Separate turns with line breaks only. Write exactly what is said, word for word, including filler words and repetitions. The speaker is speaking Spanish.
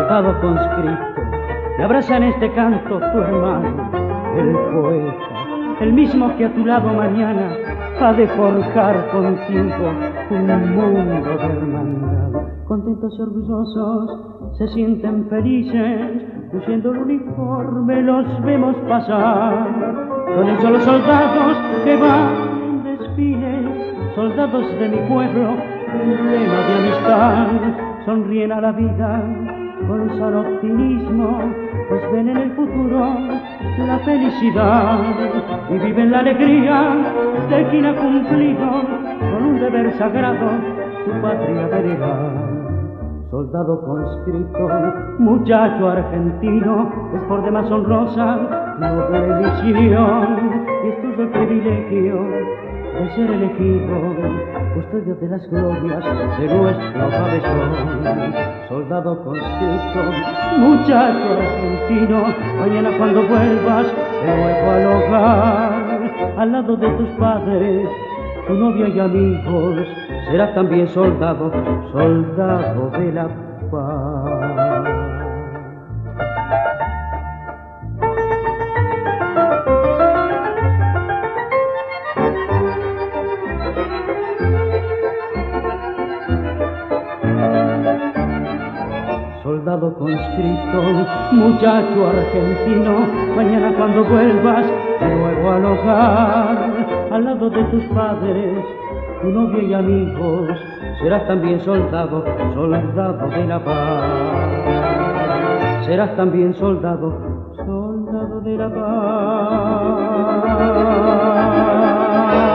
soldado conscripto, te abraza en este canto tu hermano, el poeta, el mismo que a tu lado mañana ha de forjar contigo un mundo de hermandad. Contentos y orgullosos se sienten felices, luciendo el uniforme los vemos pasar. Son ellos los soldados que van en desfiles, soldados de mi pueblo, emblema de amistad. Sonríen a la vida con sano optimismo, pues ven en el futuro la felicidad y viven la alegría de quien ha cumplido con un deber sagrado su patria venerar. Soldado conscripto, muchacho argentino, es por demás honrosa noble misión, y esto es el privilegio de ser elegido custodio de las glorias de nuestro pabellón. Soldado conscripto, muchacho argentino, mañana cuando vuelvas de nuevo al hogar, al lado de tus padres, tu novia y amigos, serás también soldado, soldado de la paz. Soldado conscripto, muchacho argentino, mañana cuando vuelvas de nuevo al hogar, al lado de tus padres, tu novia y amigos, serás también soldado, soldado de la paz. Serás también soldado, soldado de la paz.